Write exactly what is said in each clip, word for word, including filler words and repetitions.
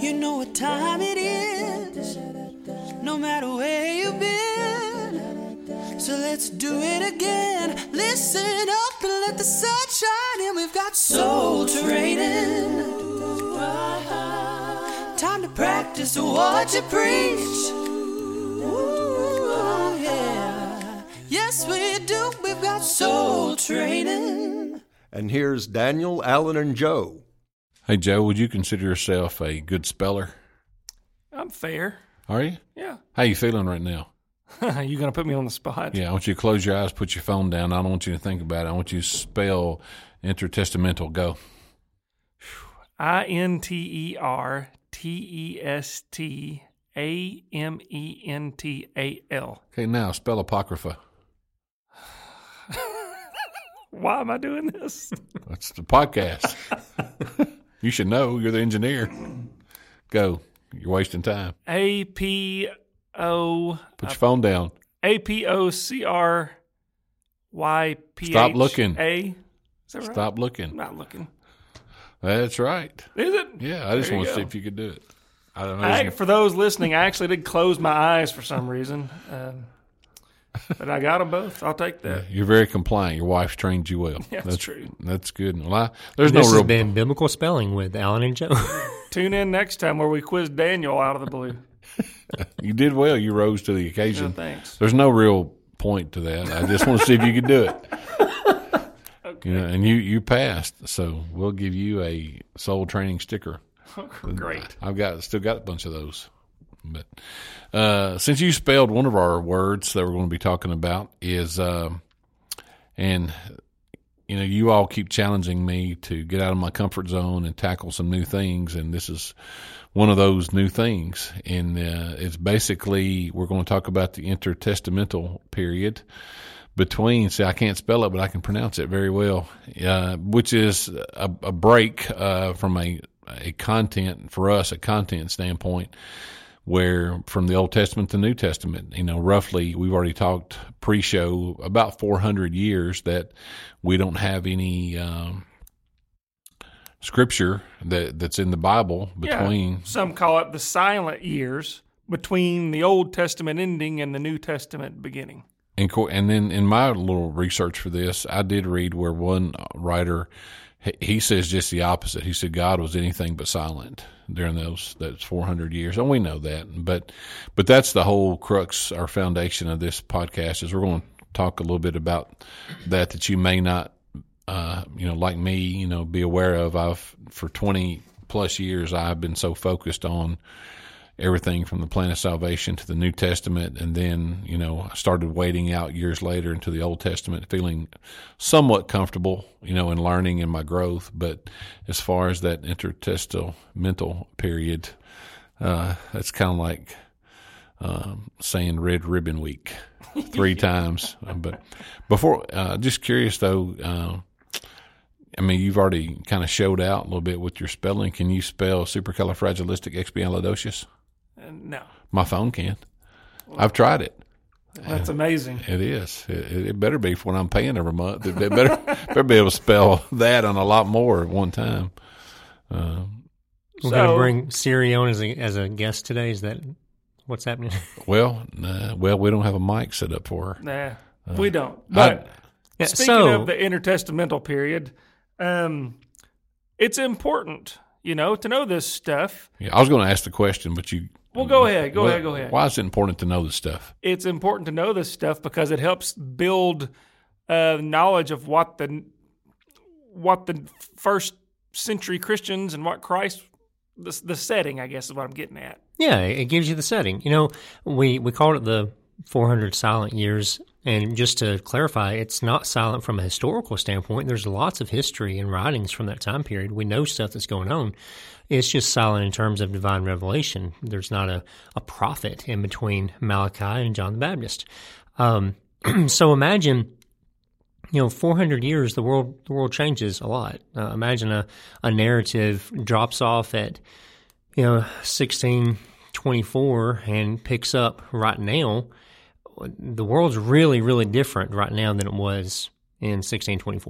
You know what time it is, no matter where you've been. So let's do it again. Listen up and let the sun shine in. We've got soul training. Time to practice what you preach. Ooh, yeah. Yes, we do. We've got soul training. And here's Daniel, Alan, and Joe. Hey, Joe, would you consider yourself a good speller? I'm fair. Are you? Yeah. How you feeling right now? You going to put me on the spot? Yeah, I want you to close your eyes, put your phone down. I don't want you to think about it. I want you to spell intertestamental. Go. I N T E R T E S T A M E N T A L. Okay, now spell apocrypha. Why am I doing this? That's the podcast. You should know. You're the engineer. Go. You're wasting time. A P O. Put your phone down. A P O C R Y P H A. Stop looking. Is that right? Stop looking. I'm not looking. That's right. Is it? Yeah, I just There you want to see go. if you could do it. I don't know. I, for those listening, I actually did close my eyes for some reason. Um, but I got them both. I'll take that. You're very compliant. Your wife's trained you well. Yeah, that's true. That's good. Well, I, there's This no real. has been Biblical Spelling with Alan and Joe. Tune in next time where we quiz Daniel out of the blue. You did well. You rose to the Yeah, occasion. thanks. There's no real point to that. I just want to see if you could do it. Okay. You know, and you, you passed, so we'll give you a soul training sticker. Great. I've got still got a bunch of those. But uh, since you spelled one of our words that we're going to be talking about is, uh, and you know, you all keep challenging me to get out of my comfort zone and tackle some new things, and this is one of those new things. And uh, it's basically we're going to talk about the intertestamental period between. See, I can't spell it, but I can pronounce it very well, uh, which is a, a break uh, from a a content for us, a content standpoint, where from the Old Testament to New Testament, you know, roughly we've already talked pre-show about four hundred years that we don't have any um, scripture that that's in the Bible between. Yeah, some call it the silent years between the Old Testament ending and the New Testament beginning. And, co- and then in my little research for this, I did read where one writer, he- he says just the opposite. He said God was anything but silent during those those four hundred years. And we know that. But but that's the whole crux, our foundation of this podcast, is we're going to talk a little bit about that that you may not, uh, you know, like me, you know, be aware of. I've, for twenty plus years, I've been so focused on everything from the plan of salvation to the New Testament, and then, you know, I started wading out years later into the Old Testament, feeling somewhat comfortable, you know, in learning and my growth. But as far as that intertestamental period, uh, that's kind of like um, saying Red Ribbon Week three times. But before, uh, just curious though, uh, I mean, you've already kind of showed out a little bit with your spelling. Can you spell supercalifragilisticexpialidocious? Uh, no. My phone can. I've tried it. That's amazing. It is. It, it better be for what I'm paying every month. It better better be able to spell that on a lot more at one time. Um, We're So- going to bring Siri on as a, as a guest today. Is that what's happening? well, uh, well, we don't have a mic set up for her. Nah, we don't. But Yeah, speaking so, of the intertestamental period, um, it's important, you know, to know this stuff. Yeah, I was going to ask the question, but you. Well, go ahead. Go well, ahead. Go ahead. Why is it important to know this stuff? It's important to know this stuff because it helps build uh, knowledge of what the what the first century Christians and what Christ the, the setting, I guess, is what I'm getting at. yeah, it gives you the setting. You know, we, we called it the four hundred silent years. And just to clarify, it's not silent from a historical standpoint. There's lots of history and writings from that time period. We know stuff that's going on. It's just silent in terms of divine revelation. There's not a, a prophet in between Malachi and John the Baptist. Um, so imagine, you know, four hundred years, the world the world changes a lot. Uh, imagine a, a narrative drops off at, you know, sixteen twenty-four and picks up right now. The world's really, really different right now than it was in sixteen twenty-four,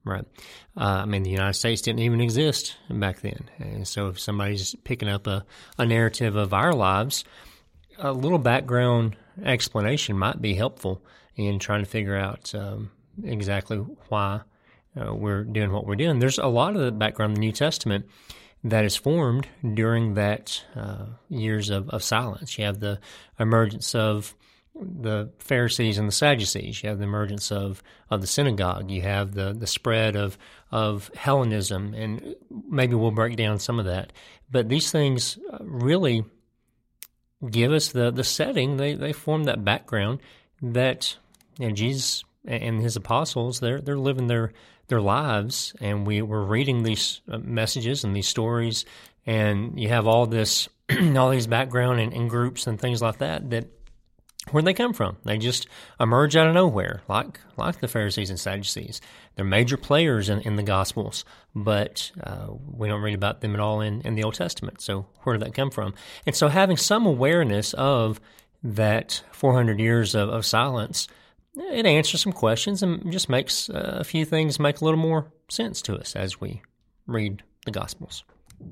Right. Uh, I mean, the United States didn't even exist back then. And so if somebody's picking up a, a narrative of our lives, a little background explanation might be helpful in trying to figure out um, exactly why uh, we're doing what we're doing. There's a lot of the background in the New Testament that is formed during that uh, years of, of silence. You have the emergence of the Pharisees and the Sadducees. You have the emergence of, of the synagogue. You have the, the spread of of Hellenism, and maybe we'll break down some of that. But these things really give us the, the setting. They they form that background that, you know, Jesus and his apostles, they're they're living their their lives, and we were reading these messages and these stories, and you have all this all these background and, and groups and things like that that. Where'd they come from? They just emerge out of nowhere, like like the Pharisees and Sadducees. They're major players in, in the Gospels, but uh, we don't read about them at all in, in the Old Testament. So where did that come from? And so having some awareness of that four hundred years of, of silence, it answers some questions and just makes uh, a few things make a little more sense to us as we read the Gospels.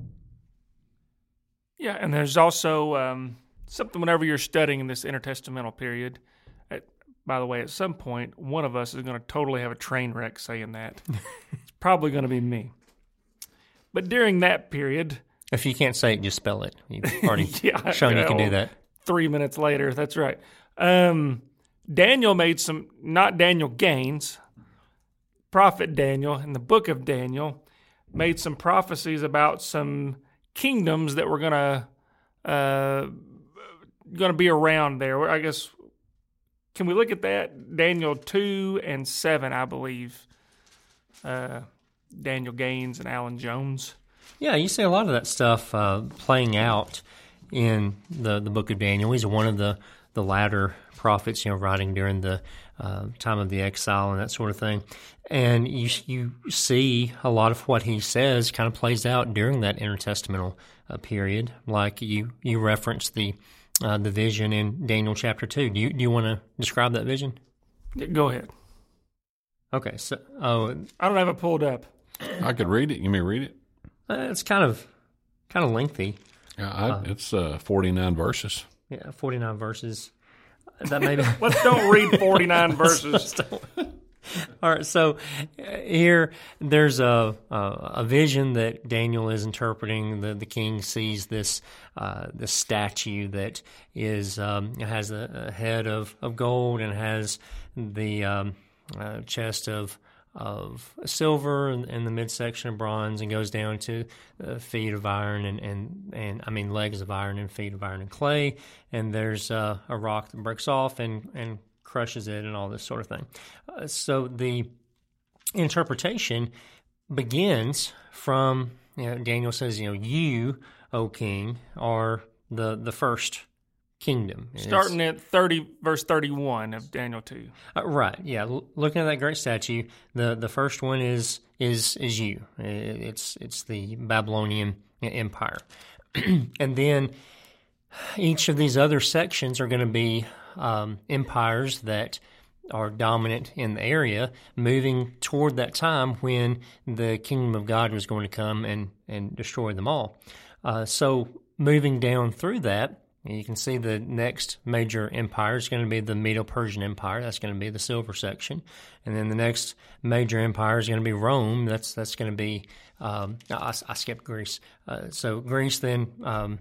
Yeah, and there's also... Um something whenever you're studying in this intertestamental period, at, by the way, at some point, one of us is going to totally have a train wreck saying that. It's probably going to be me. But during that period... If you can't say it, just spell it. You've already yeah, shown you, know, you can do that. Three minutes later, that's right. Um, Daniel made some, not Daniel Gaines, prophet Daniel, in the book of Daniel, made some prophecies about some kingdoms that were going to... Uh, going to be around there. I guess, can we look at that? Daniel two and seven, I believe. Uh, Daniel Gaines and Alan Jones. Yeah, you see a lot of that stuff uh, playing out in the, the book of Daniel. He's one of the, the latter prophets, you know, writing during the uh, time of the exile and that sort of thing. And you you see a lot of what he says kind of plays out during that intertestamental uh, period. Like you, you referenced the Uh, the vision in Daniel chapter two. Do you do you want to describe that vision? Go ahead. Okay, so oh, I don't have it pulled up. I could read it. You may read it. Uh, it's kind of kind of lengthy. Yeah, I, uh, it's uh, forty-nine verses. Yeah, forty-nine verses. That maybe let's don't read forty-nine verses. All right, so here there's a, a a vision that Daniel is interpreting. The the king sees this uh, this statue that is um, has a, a head of, of gold and has the um, uh, chest of of silver and, and the midsection of bronze, and goes down to uh, feet of iron and, and and I mean legs of iron and feet of iron and clay. And there's uh, a rock that breaks off and and crushes it and all this sort of thing. Uh, so the interpretation begins from, you know, Daniel says, you know, you, O king, are the the first kingdom. Starting it's, at thirty, verse thirty-one of Daniel two. Uh, right, yeah. L- looking at that great statue, the, the first one is is is you. It's it's the Babylonian Empire. And then each of these other sections are going to be Um, empires that are dominant in the area, moving toward that time when the kingdom of God was going to come and, and destroy them all. Uh, so moving down through that, you can see the next major empire is going to be the Medo-Persian Empire. That's going to be the silver section. And then the next major empire is going to be Rome. That's that's going to be, um, I, I skipped Greece. Uh, so Greece then... Um,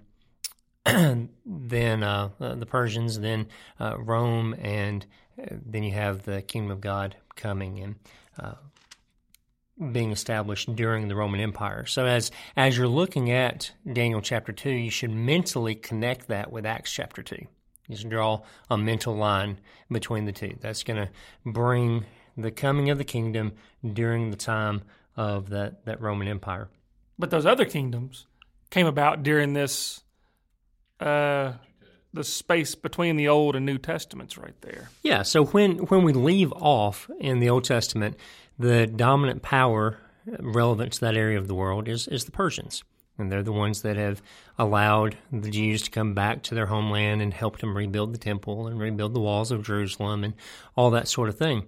then uh, the Persians, then uh, Rome, and then you have the kingdom of God coming and uh, being established during the Roman Empire. So as as you're looking at Daniel chapter two, you should mentally connect that with Acts chapter two. You should draw a mental line between the two. That's going to bring the coming of the kingdom during the time of that, that Roman Empire. But those other kingdoms came about during this... Uh, the space between the Old and New Testaments right there. Yeah, so when, when we leave off in the Old Testament, the dominant power relevant to that area of the world is, is the Persians. And they're the ones that have allowed the Jews to come back to their homeland and helped them rebuild the temple and rebuild the walls of Jerusalem and all that sort of thing.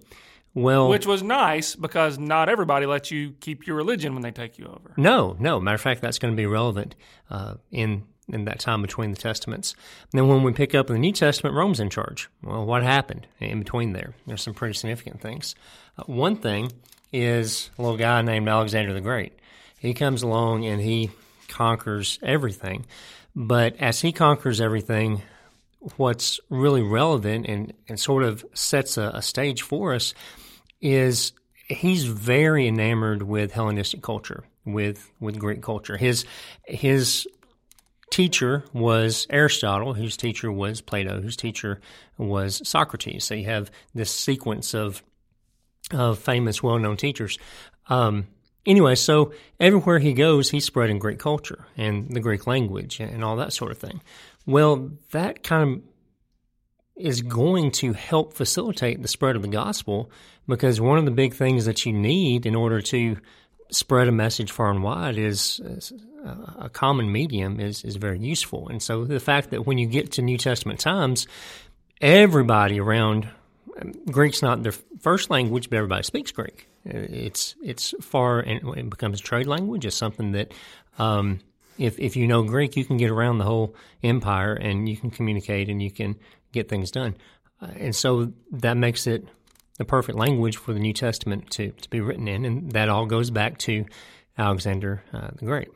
Well, which was nice because not everybody lets you keep your religion when they take you over. No, no. Matter of fact, that's going to be relevant uh, in in that time between the Testaments. And then when we pick up in the New Testament, Rome's in charge. Well, what happened in between there? There's some pretty significant things. Uh, one thing is a little guy named Alexander the Great. He comes along and he conquers everything. But as he conquers everything, what's really relevant and, and sort of sets a, a stage for us is he's very enamored with Hellenistic culture, with with Greek culture. His his teacher was Aristotle, whose teacher was Plato, whose teacher was Socrates. So you have this sequence of of famous, well-known teachers. Um, anyway, so everywhere he goes, he's spreading Greek culture and the Greek language and all that sort of thing. Well, that kind of is going to help facilitate the spread of the gospel, because one of the big things that you need in order to spread a message far and wide is, is a common medium is, is very useful. And so the fact that when you get to New Testament times, everybody around, Greek's not their first language, but everybody speaks Greek. It's it's far, and it becomes a trade language. It's something that um, if if you know Greek, you can get around the whole empire and you can communicate and you can get things done. Uh, and so that makes it the perfect language for the New Testament to, to be written in, and that all goes back to Alexander uh, the Great.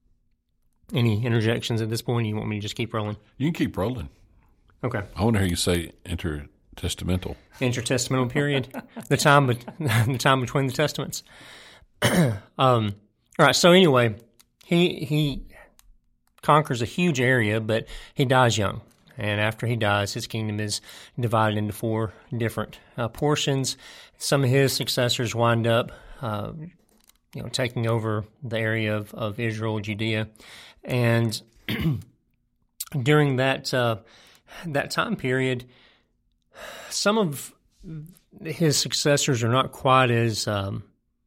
Any interjections at this point? Or you want me to just keep rolling? You can keep rolling. Okay. I want to hear you say intertestamental. Intertestamental period, the time, be- the time between the testaments. um, all right. So anyway, he he conquers a huge area, but he dies young. And after he dies, his kingdom is divided into four different uh, portions. Some of his successors wind up, uh, you know, taking over the area of, of Israel, Judea, and during that uh, that time period, some of his successors are not quite as um,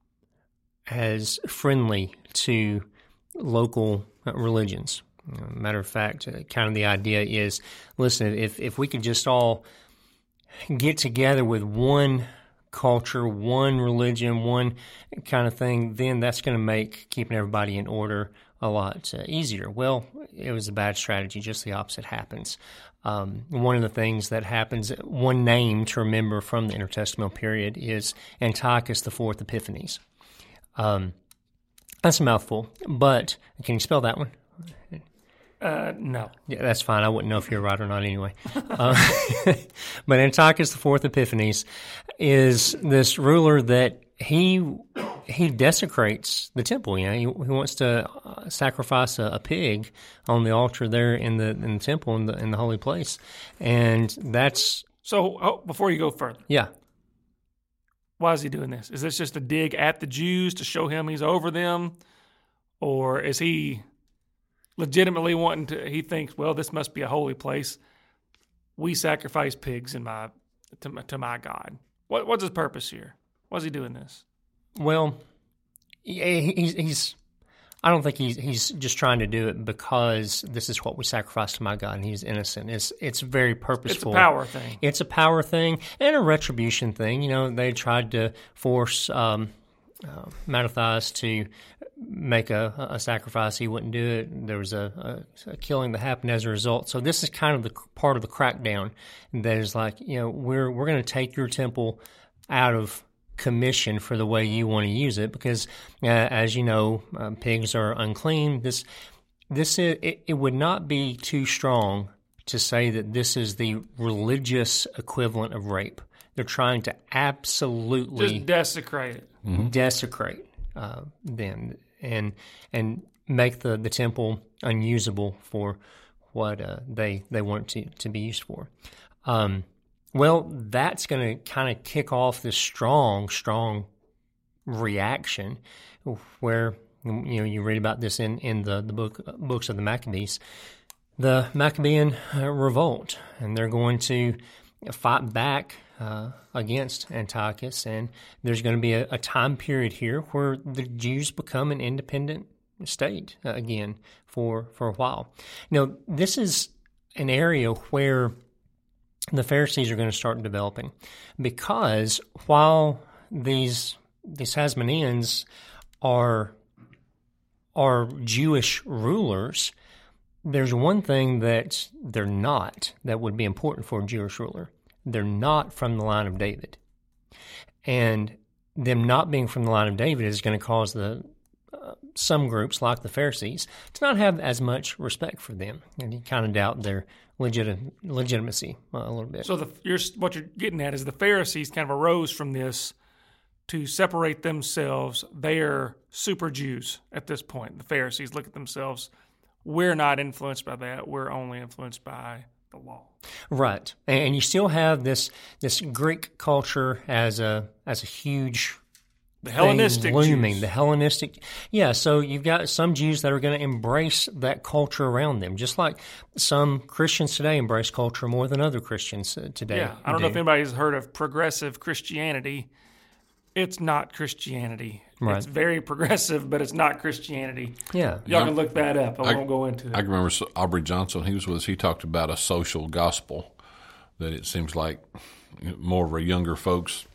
as friendly to local religions. Matter of fact, uh, kind of the idea is, listen, if if we could just all get together with one culture, one religion, one kind of thing, then that's going to make keeping everybody in order a lot uh, easier. Well, it was a bad strategy. Just the opposite happens. Um, one of the things that happens, one name to remember from the intertestamental period is Antiochus the Fourth Epiphanes. Um, that's a mouthful, but can you spell that one? Uh, no. Yeah, that's fine. I wouldn't know if you're right or not anyway. Uh, but Antiochus the Fourth Epiphanes is this ruler that he he desecrates the temple. You know, he, he wants to uh, sacrifice a, a pig on the altar there in the in the temple in the in the holy place, and that's So oh, before you go further, yeah. why is he doing this? Is this just a dig at the Jews to show him he's over them, or is he legitimately wanting to? He thinks, well, this must be a holy place. We sacrifice pigs in my to, to my God. What what's his purpose here? Why is he doing this? Well, he- he's, he's I don't think he's he's just trying to do it because this is what we sacrifice to my God and he's innocent. It's it's very purposeful. It's a power thing. It's a power thing and a retribution thing. You know, they tried to force um, uh, Mattathias to make a, a sacrifice. He wouldn't do it. There was a, a, a killing that happened as a result. So this is kind of the part of the crackdown that is like, you know, we're we're going to take your temple out of commission for the way you want to use it, because uh, as you know, uh, pigs are unclean. This this is, it, it would not be too strong to say that this is the religious equivalent of rape. They're trying to absolutely Just desecrate it. mm-hmm. desecrate uh, them and and make the, the temple unusable for what uh, they they want it to, to be used for. Um, Well, that's going to kind of kick off this strong, strong reaction where, you know, you read about this in, in the, the book books of the Maccabees, the Maccabean uh, revolt, and they're going to fight back uh, against Antiochus, and there's going to be a, a time period here where the Jews become an independent state uh, again for, for a while. Now, this is an area where the Pharisees are going to start developing, because while these these Hasmoneans are are Jewish rulers, there's one thing that they're not that would be important for a Jewish ruler. They're not from the line of David. And them not being from the line of David is going to cause the uh, some groups, like the Pharisees, to not have as much respect for them. And you kind of doubt their legit, legitimacy uh, a little bit. So the, you're, what you're getting at is the Pharisees kind of arose from this to separate themselves. They are super Jews at this point. The Pharisees look at themselves. We're not influenced by that. We're only influenced by the law. Right. And you still have this this Greek culture as a as a huge the Hellenistic looming. Jews. The Hellenistic. Yeah, so you've got some Jews that are going to embrace that culture around them, just like some Christians today embrace culture more than other Christians today. Yeah, I don't do. know if anybody's heard of progressive Christianity. It's not Christianity. Right. It's very progressive, but it's not Christianity. Yeah. Y'all Yeah. can look that up. I, I- won't go into it. I can remember Aubrey Johnson, he was with us, he talked about a social gospel, that it seems like more of our younger folks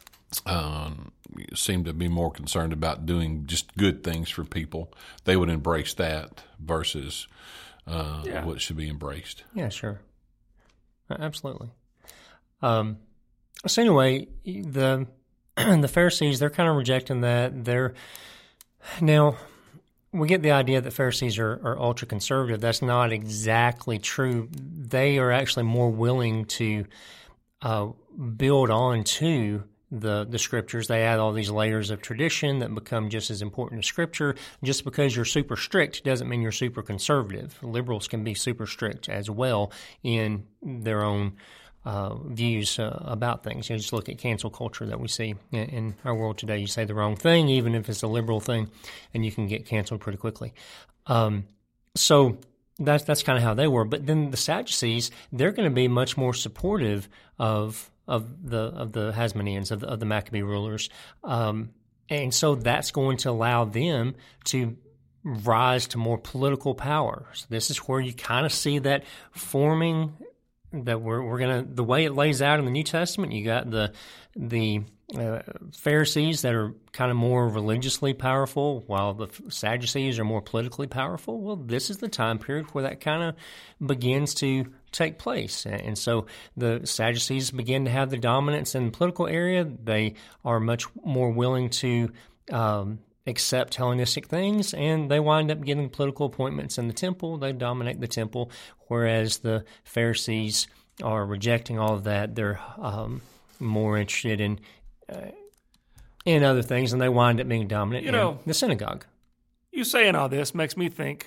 um, seem to be more concerned about doing just good things for people. They would embrace that versus uh, Yeah. what should be embraced. Yeah, sure. Uh, Absolutely. Um, so anyway, the the Pharisees, they're kind of rejecting that. They're now we get the idea that Pharisees are, are ultra conservative. That's not exactly true. They are actually more willing to uh, build on to the the scriptures. They add all these layers of tradition that become just as important as scripture. Just because you're super strict doesn't mean you're super conservative. Liberals can be super strict as well in their own uh, views uh, about things. You just look at cancel culture that we see in, in our world today. You say the wrong thing, even if it's a liberal thing, and you can get canceled pretty quickly. Um, so that's that's kind of how they were. But then the Sadducees, they're going to be much more supportive of of the of the Hasmoneans, of the, of the Maccabee rulers, um, and so that's going to allow them to rise to more political power. So this is where you kind of see that forming. That we're we're gonna the way it lays out in the New Testament. You got the the uh, Pharisees that are kind of more religiously powerful, while the Sadducees are more politically powerful. Well, this is the time period where that kind of begins to take place, and so the Sadducees begin to have the dominance in the political area. They are much more willing to um, accept Hellenistic things, and they wind up getting political appointments in the temple. They dominate the temple, whereas the Pharisees are rejecting all of that. They're um, more interested in uh, in other things, and they wind up being dominant You in know, the synagogue. You saying all this makes me think.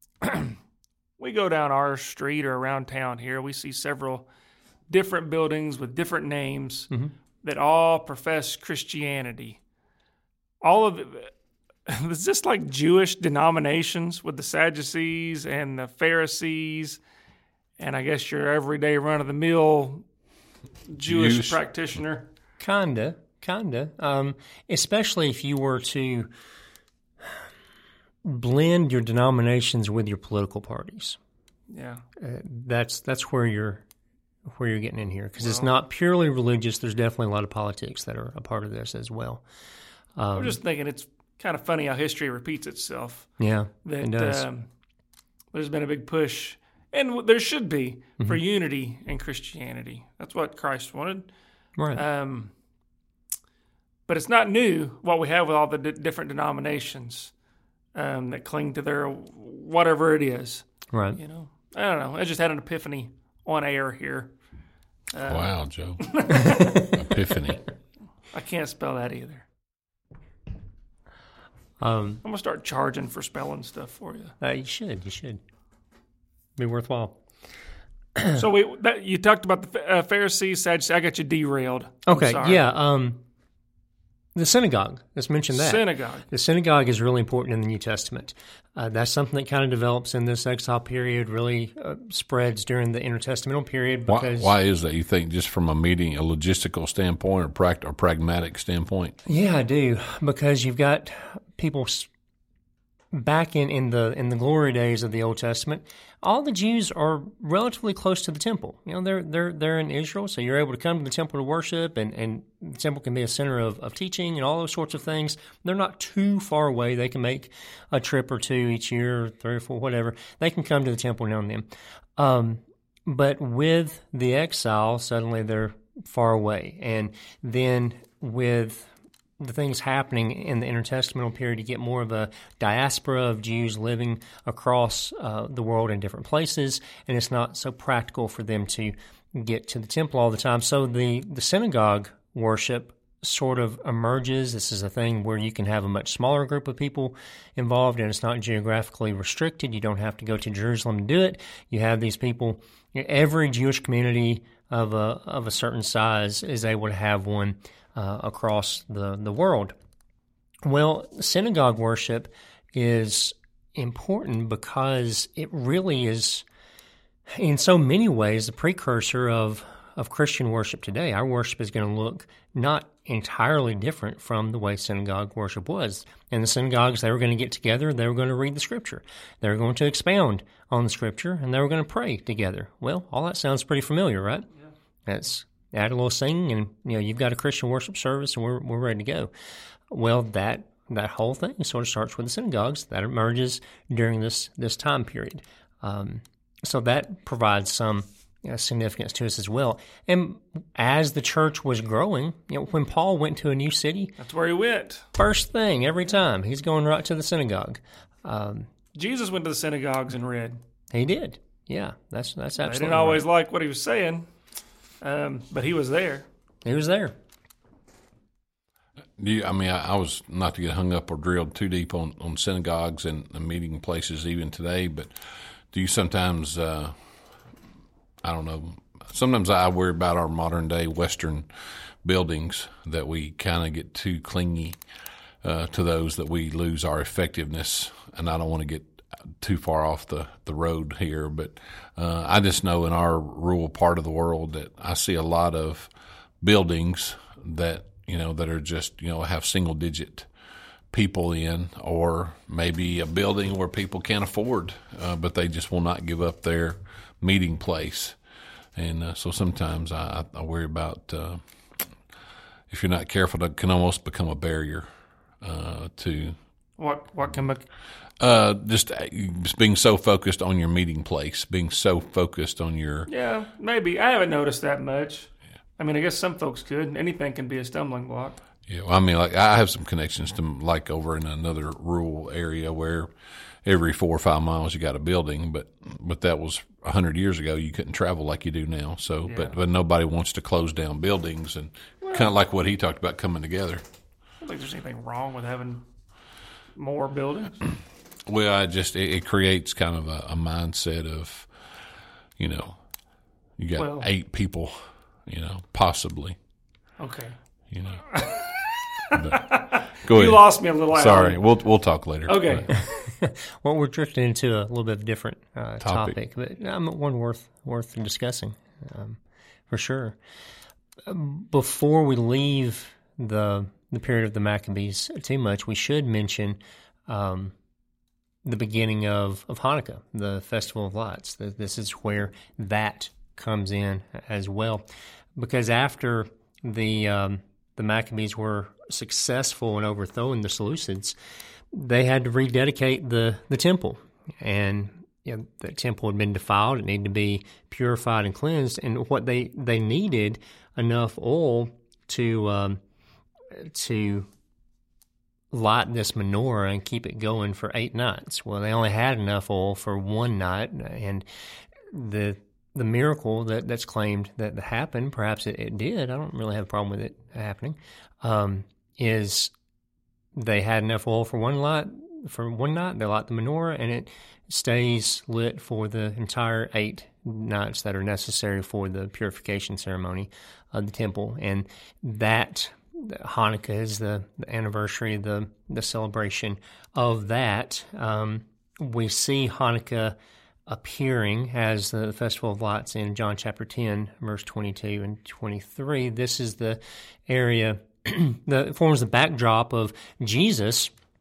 We go down our street or around town here, we see several different buildings with different names that all profess Christianity. All of it, it's just like Jewish denominations with the Sadducees and the Pharisees, and I guess your everyday run-of-the-mill Jewish Jews. practitioner. Kinda, kinda. Um, especially if you were to blend your denominations with your political parties. Yeah. Uh, that's that's where you're where you're getting in here, because it's not purely religious. There's definitely a lot of politics that are a part of this as well. Um, I'm just thinking it's kind of funny how history repeats itself. yeah, That it does. Um, there's been a big push, and there should be, Mm-hmm. for unity in Christianity. That's what Christ wanted. right. Um, but it's not new what we have with all the d- different denominations um, that cling to their whatever it is. right. You know, I don't know. I just had an epiphany on air here. Wow, Joe. Epiphany. I can't spell that either. Um, I'm gonna start charging for spelling stuff for you. uh, you should. You should. Be worthwhile. So we that, you talked about the uh, Pharisees, Sadducees. I got you derailed. I'm Okay. sorry. Yeah. Um, the synagogue. Let's mention that. Synagogue. The synagogue is really important in the New Testament. Uh, that's something that kind of develops in this exile period, really uh, spreads during the intertestamental period. Why, Because, why is that, you think, just from a meeting, a logistical standpoint or, pract- or pragmatic standpoint? Yeah, I do. Because you've got people s- back in, in the in the glory days of the Old Testament, all the Jews are relatively close to the temple. You know, they're they're they're in Israel, so you're able to come to the temple to worship, and, and the temple can be a center of, of teaching and all those sorts of things. They're not too far away. They can make a trip or two each year, three or four, whatever. They can come to the temple now and then. Um, but with the exile, suddenly they're far away. And then with the things happening in the intertestamental period, you get more of a diaspora of Jews living across uh, the world in different places, and it's not so practical for them to get to the temple all the time. So the, the synagogue worship sort of emerges. This is a thing where you can have a much smaller group of people involved, and it's not geographically restricted. You don't have to go to Jerusalem to do it. You have these people. Every Jewish community of a of a certain size is able to have one uh, across the, the world. Well, synagogue worship is important because it really is, in so many ways, the precursor of of Christian worship today. Our worship is going to look not entirely different from the way synagogue worship was. In the synagogues, they were going to get together, they were going to read the Scripture, they were going to expound on the Scripture, and they were going to pray together. Well, all that sounds pretty familiar, right? Yeah. That's add a little singing, and you know you've got a Christian worship service, and we're we're ready to go. Well, that that whole thing sort of starts with the synagogues. That emerges during this this time period. Um, so that provides some You know, significance to us as well. And as the church was growing, you know, when Paul went to a new city, that's where he went. First thing every time, he's going right to the synagogue. Um, Jesus went to the synagogues and read. He did. Yeah, that's that's absolutely. They didn't always right. like what he was saying, um, but he was there. He was there. Do you, I mean, I, I was not to get hung up or drilled too deep on, on synagogues and, and meeting places even today, but do you sometimes? Uh, I don't know. Sometimes I worry about our modern day Western buildings, that we kind of get too clingy uh, to those, that we lose our effectiveness. And I don't want to get too far off the, the road here, but uh, I just know in our rural part of the world that I see a lot of buildings that, you know, that are just, you know, have single digit people in, or maybe a building where people can't afford, uh, but they just will not give up their meeting place. And uh, so sometimes I, I worry about, uh, if you're not careful, it can almost become a barrier uh, to what what can be- uh, just just being so focused on your meeting place, being so focused on your yeah maybe I haven't noticed that much. Yeah. I mean, I guess some folks could. Anything can be a stumbling block. Yeah, well, I mean, like I have some connections to like over in another rural area where every four or five miles you got a building, but but that was a hundred years ago. You couldn't travel like you do now. So, yeah. but but nobody wants to close down buildings, and well, kind of like what he talked about, coming together. I don't think there's anything wrong with having more buildings. Well, I just it, it creates kind of a, a mindset of, you know, you got well, eight people, you know, possibly. Okay. You know. But, go ahead. You lost me a little. Sorry, we'll we'll talk later. Okay. Well, we're drifting into a little bit of a different uh, topic. topic, but um, one worth worth discussing um, for sure. Before we leave the the period of the Maccabees too much, we should mention um, the beginning of, of Hanukkah, the Festival of Lights. This is where that comes in as well, because after the um, the Maccabees were successful in overthrowing the Seleucids, they had to rededicate the, the temple. And you know, the temple had been defiled. It needed to be purified and cleansed. And what they, they needed enough oil to um, to light this menorah and keep it going for eight nights. Well, they only had enough oil for one night, and the the miracle that, that's claimed that happened, perhaps it, it did, I don't really have a problem with it happening, um, is they had enough oil for one light, for one night, they light the menorah, and it stays lit for the entire eight nights that are necessary for the purification ceremony of the temple. And that, Hanukkah is the, the anniversary, the, the celebration of that. Um, we see Hanukkah appearing as the Festival of Lights in John chapter ten, verse twenty-two and twenty-three. This is the area that forms the backdrop of Jesus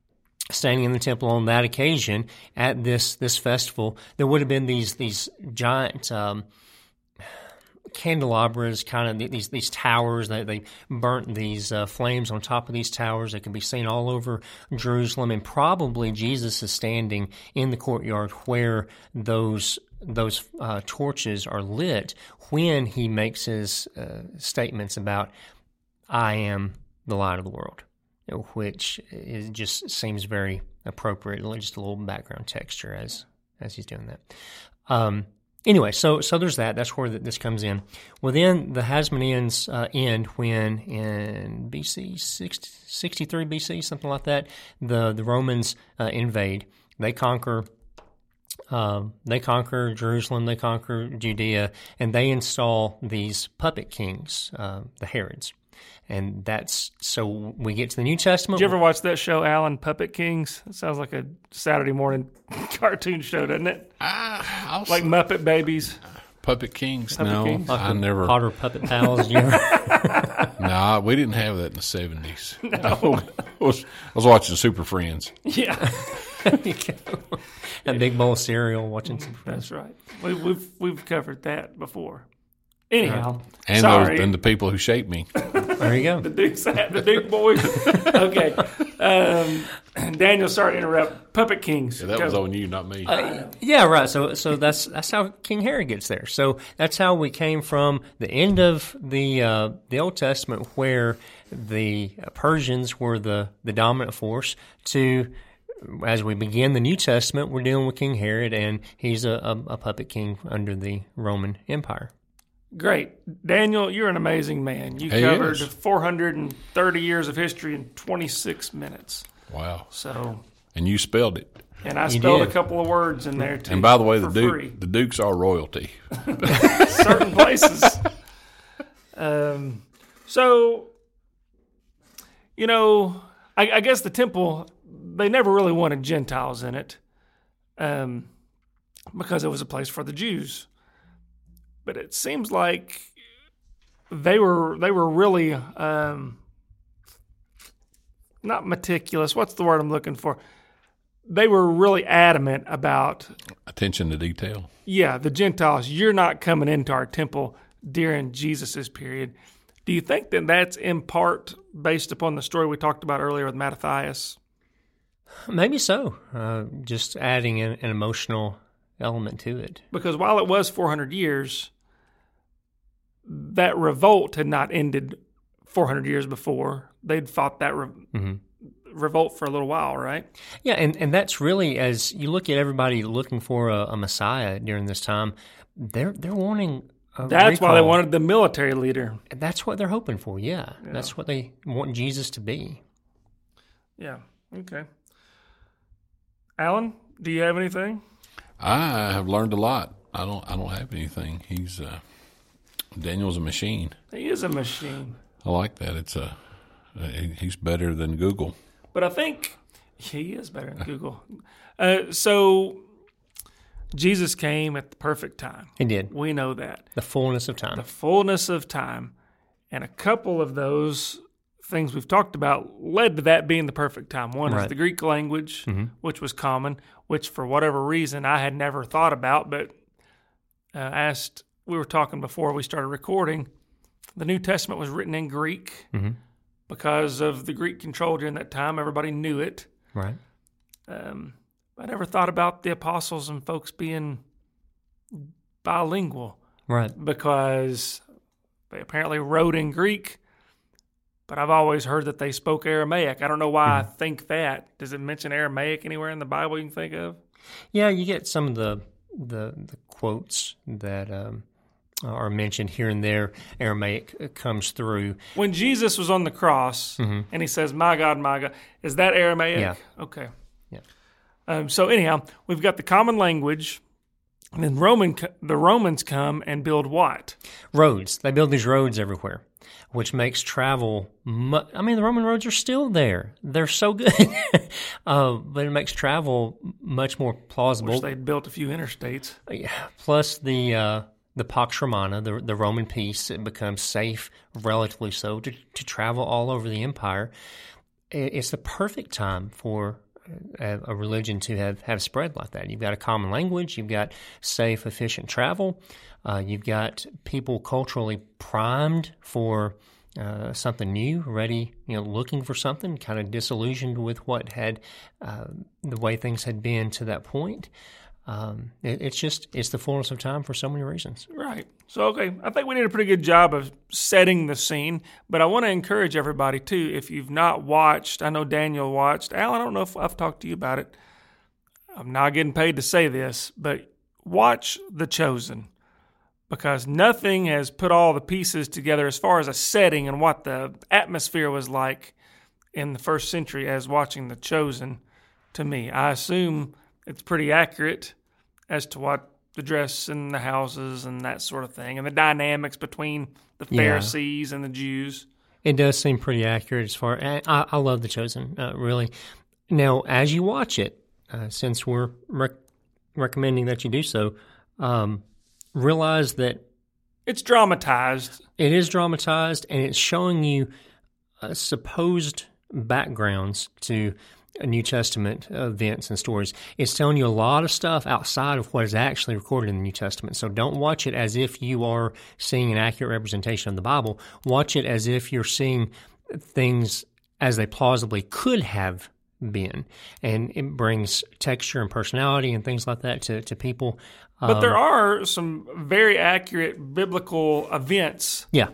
standing in the temple on that occasion at this this festival, there would have been these these giant um, candelabras, kind of these these towers. They they burnt these uh, flames on top of these towers. They can be seen all over Jerusalem, and probably Jesus is standing in the courtyard where those those uh, torches are lit when he makes his uh, statements about "I am the light of the world," which is just seems very appropriate. Just a little background texture as as he's doing that. Um, Anyway, so so there's that. That's where this comes in. Well, then the Hasmoneans uh, end when in B C sixty, sixty-three B C, something like that. The the Romans uh, invade. They conquer. Uh, they conquer Jerusalem. They conquer Judea, and they install these puppet kings, uh, the Herods. And that's so we get to the New Testament. Did you ever watch that show, Alan, Puppet Kings? It sounds like a Saturday morning cartoon show, doesn't it? Uh, like Muppet Babies. Puppet Kings? Puppet no, Kings? I never. Potter Puppet Pals. You ever? Nah, we didn't have that in the seventies. No. I, was, I was watching Super Friends. Yeah. A big bowl of cereal, watching some Friends. That's right. We, we've we've covered that before. Anyhow, and sorry. those, and the people who shaped me. There you go. The Duke's the Duke boys. Okay. Um, Daniel, sorry to interrupt. Puppet Kings. Yeah, that Go. was on you, not me. Uh, yeah, right. So, so that's that's how King Herod gets there. So that's how we came from the end of the uh, the Old Testament, where the Persians were the, the dominant force, to as we begin the New Testament, we're dealing with King Herod, and he's a, a, a puppet king under the Roman Empire. Great. Daniel, you're an amazing man. You He covered is. four hundred thirty years of history in twenty-six minutes. Wow. So, And you spelled it. and I You spelled did. a couple of words in there, too. And by the way, the for Duke, free. the Dukes are royalty. Certain places. Um, so, you know, I, I guess the temple, they never really wanted Gentiles in it um, because it was a place for the Jews. But it seems like they were they were really um, not meticulous. What's the word I'm looking for? They were really adamant about, Attention to detail. yeah, the Gentiles, you're not coming into our temple during Jesus's period. Do you think that that's in part based upon the story we talked about earlier with Mattathias? Maybe so. Uh, just adding an, an emotional element to it. Because while it was four hundred years, that revolt had not ended four hundred years before. They'd fought that re- Mm-hmm. revolt for a little while, right? Yeah, and, and that's really, as you look at everybody looking for a, a Messiah during this time, they're they're wanting a That's why they recall. wanted the military leader. That's what they're hoping for, yeah. Yeah. That's what they want Jesus to be. Yeah, okay. Alan, do you have anything? I have learned a lot. I don't. I don't have anything. He's uh, Daniel's a machine. He is a machine. I like that. It's a. Uh, he's better than Google. But I think he is better than Google. Uh, so Jesus came at the perfect time. He did. We know that. The fullness of time. The fullness of time. And a couple of those things we've talked about led to that being the perfect time. One is Right. the Greek language, Mm-hmm. which was common, which for whatever reason I had never thought about, but uh, asked, we were talking before we started recording, the New Testament was written in Greek Mm-hmm. because of the Greek control during that time. Everybody knew it. Right. Um, I never thought about the apostles and folks being bilingual Right. because they apparently wrote in Greek, but I've always heard that they spoke Aramaic. I don't know why I think that. Does it mention Aramaic anywhere in the Bible you can think of? Yeah, you get some of the the, the quotes that um, are mentioned here and there. Aramaic comes through. When Jesus was on the cross and he says, "My God, my God," is that Aramaic? Yeah. Okay. Yeah. Um, so anyhow, we've got the common language, and then Roman the Romans come and build what? Roads. They build these roads everywhere, which makes travel. Mu- I mean, the Roman roads are still there. They're so good, uh, but it makes travel much more plausible. Which they built a few interstates. Yeah. Plus the uh, the Pax Romana, the the Roman peace, it becomes safe, relatively so, to to travel all over the empire. It- It's the perfect time for a, a religion to have, have spread like that. You've got a common language. You've got safe, efficient travel. Uh, you've got people culturally primed for uh, something new, ready, you know, looking for something, kind of disillusioned with what had, uh, the way things had been to that point. Um, it, it's just, it's the fullness of time for so many reasons. Right. So, okay, I think we did a pretty good job of setting the scene, but I want to encourage everybody, too, if you've not watched, I know Daniel watched. Alan, I don't know if I've talked to you about it. I'm not getting paid to say this, but watch The Chosen, because nothing has put all the pieces together as far as a setting and what the atmosphere was like in the first century as watching The Chosen to me. I assume it's pretty accurate as to what the dress and the houses and that sort of thing, and the dynamics between the Pharisees yeah. and the Jews. It does seem pretty accurate as far. I, I love The Chosen, uh, really. Now, as you watch it, uh, since we're rec- recommending that you do so, um, realize that it's dramatized. It is dramatized, and it's showing you uh, supposed backgrounds to New Testament events and stories. It's telling you a lot of stuff outside of what is actually recorded in the New Testament. So don't watch it as if you are seeing an accurate representation of the Bible. Watch it as if you're seeing things as they plausibly could have been. And it brings texture and personality and things like that to, to people. But um, there are some very accurate biblical events. Yeah.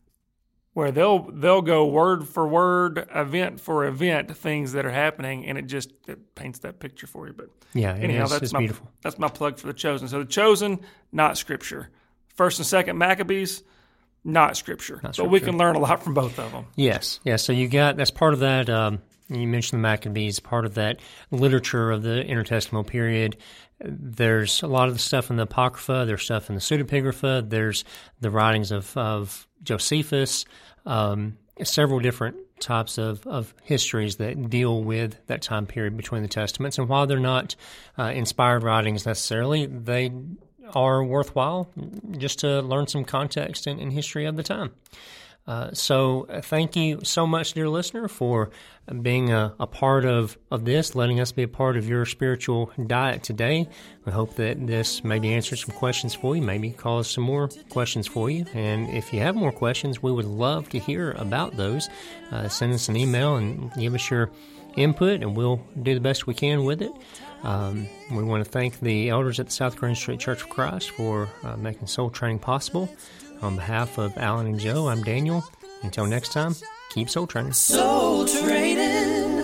Where they'll they'll go word for word, event for event, things that are happening, and it just it paints that picture for you. But yeah, anyhow, is, that's it's my beautiful. That's my plug for The Chosen. So The Chosen, not Scripture. First and Second Maccabees, not Scripture. Not so scripture. we can learn a lot from both of them. Yes, yes. So you got that's part of that. Um, you mentioned the Maccabees, part of that literature of the intertestamental period. There's a lot of the stuff in the Apocrypha. There's stuff in the Pseudepigrapha. There's the writings of, of Josephus, um, several different types of, of histories that deal with that time period between the Testaments. And while they're not uh, inspired writings necessarily, they are worthwhile just to learn some context and, and history of the time. Uh, so uh, thank you so much, dear listener, for being a, a part of, of this, letting us be a part of your spiritual diet today. We hope that this maybe answered some questions for you, maybe caused some more questions for you. And if you have more questions, we would love to hear about those. Uh, send us an email and give us your input, and we'll do the best we can with it. Um, we want to thank the elders at the South Grand Street Church of Christ for uh, making soul training possible. On behalf of Alan and Joe, I'm Daniel. Until next time, keep soul training. Soul training.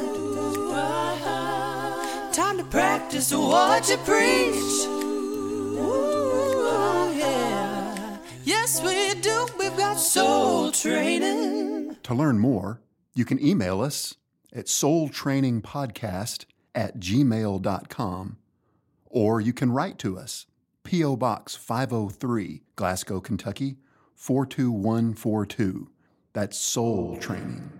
Time to practice what you preach. Ooh, yeah. Yes, we do. We've got soul training. To learn more, you can email us at soultrainingpodcast at gmail dot com, or you can write to us, P O. Box five oh three, Glasgow, Kentucky, four two one four two. That's Soul Training.